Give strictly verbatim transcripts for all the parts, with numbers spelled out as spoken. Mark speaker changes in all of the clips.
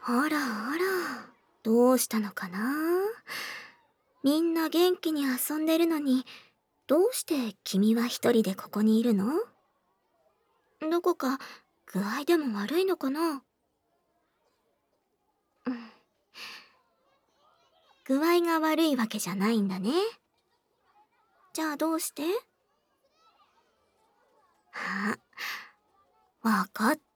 Speaker 1: あらあら、どうしたのかな。みんな元気に遊んでるのに、どうして君は一人でここにいるの？どこか具合でも悪いのかな？うん、具合が悪いわけじゃないんだね。じゃあどうして？あ、わかった。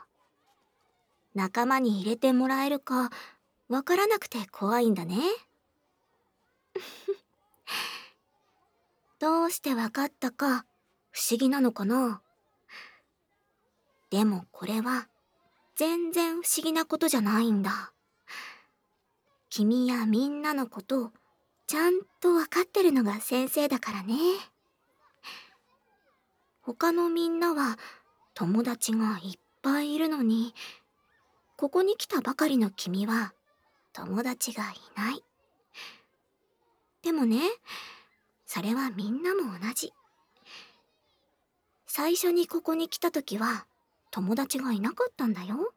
Speaker 1: 仲間に入れてもらえるかわからなくて怖いんだね。どうしてわかったか不思議なのかな。でもこれは全然不思議なことじゃないんだ。君やみんなのことをちゃんとわかってるのが先生だからね。他のみんなは友達がいっぱいいるのに、ここに来たばかりの君は友達がいない。でもね、それはみんなも同じ。最初にここに来た時は友達がいなかったんだよ。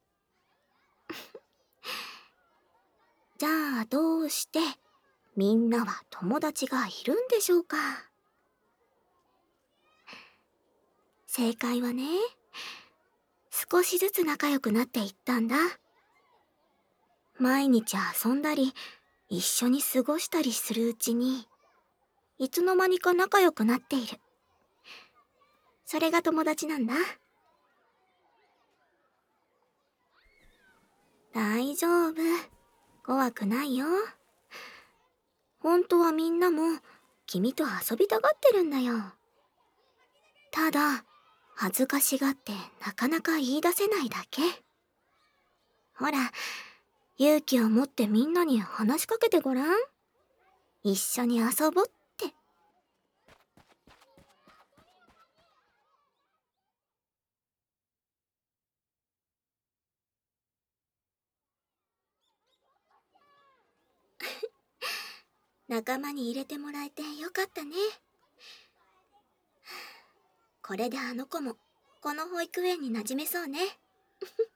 Speaker 1: じゃあどうしてみんなは友達がいるんでしょうか？正解はね、少しずつ仲良くなっていったんだ。毎日遊んだり、一緒に過ごしたりするうちに、いつの間にか仲良くなっている。それが友達なんだ。大丈夫。怖くないよ。本当はみんなも君と遊びたがってるんだよ。ただ、恥ずかしがってなかなか言い出せないだけ。ほら、勇気を持ってみんなに話しかけてごらん。一緒に遊ぼうって。仲間に入れてもらえてよかったね。これであの子もこの保育園に馴染めそうね。